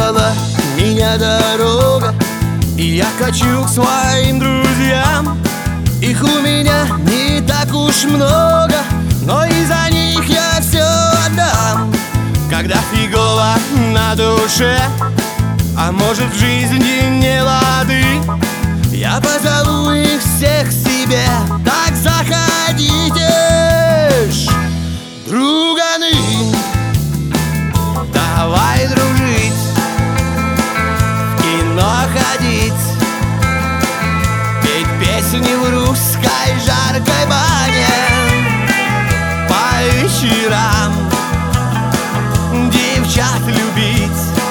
Вызвала меня дорога, и я хочу к своим друзьям. Их у меня не так уж много, но и за них я все отдам. Когда фигово на душе, а может в жизни не лады, я позову их всех к себе. Так заходите ж, друганы, давай дружить, в кино ходить, петь песни в русской жаркой бане по вечерам, девчат любить.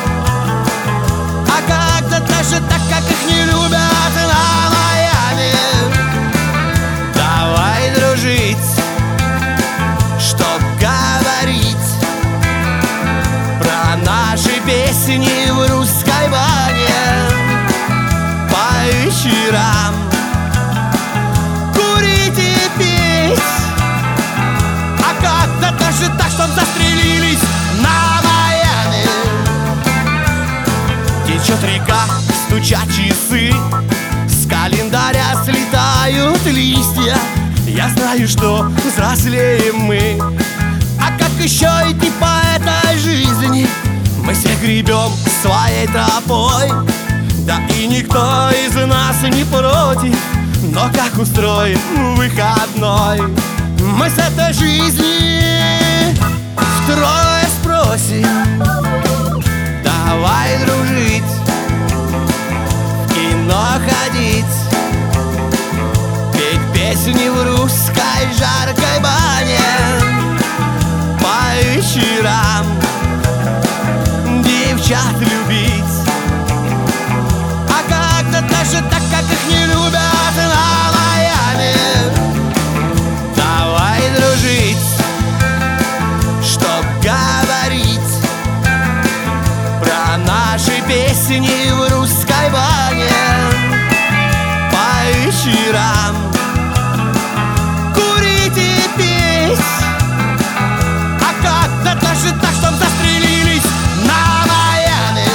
А как-то даже так, как их не любят на Майами. Давай дружить, чтоб говорить про наши песни в русской бане по вечерам, курить и пить. А как-то даже так, чтоб застрелились на Майами. Течет река, стучат часы, с календаря слетают листья. Я знаю, что взрослеем мы, а как еще идти по этой жизни? Мы все гребем своей тропой, да и никто из нас не против. Но как устроим выходной? Мы с этой жизни втрое спросим. Давай дружить, в кино ходить, петь песни в русской жаркой бане по вечерам, девчат любить. А как-то даже так, как их не любят на Майами. Давай дружить, чтоб говорить про наши песни в русской бане по вечерам, курить и пить. А как-то даже так, чтоб застрелились на Майами.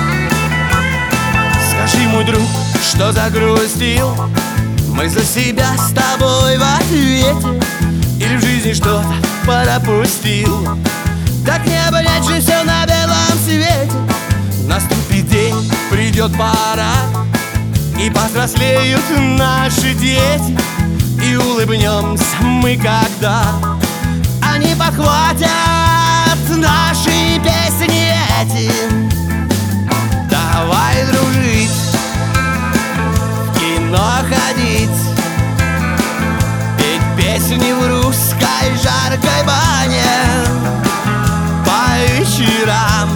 Скажи, мой друг, что загрустил? Мы за себя с тобой в ответе, или в жизни что-то пропустил? Так не обонять же все на белом свете. Наступит день, придет пора, и повзрослеют наши дети, и улыбнемся мы, когда они подхватят наши песни эти. Давай дружить, в кино ходить, петь песни в русской жаркой бане по вечерам,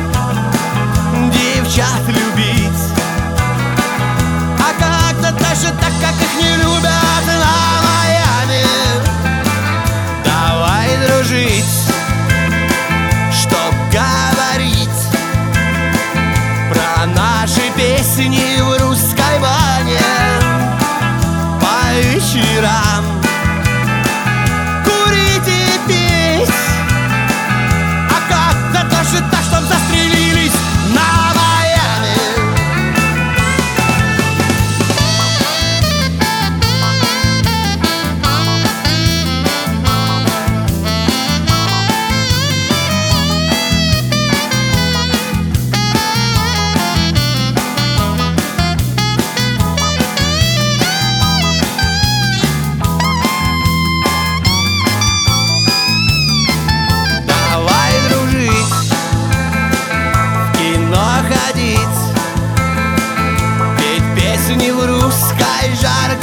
девчат любить. А как-то даже так, как их не любят на Майами. Давай дружить, чтоб говорить про наши песни в русской бане по вечерам, курить и пить. А как-то даже так, чтоб застрелились на Майами. Давай дружить, в кино ходить, петь песни в русской жаркой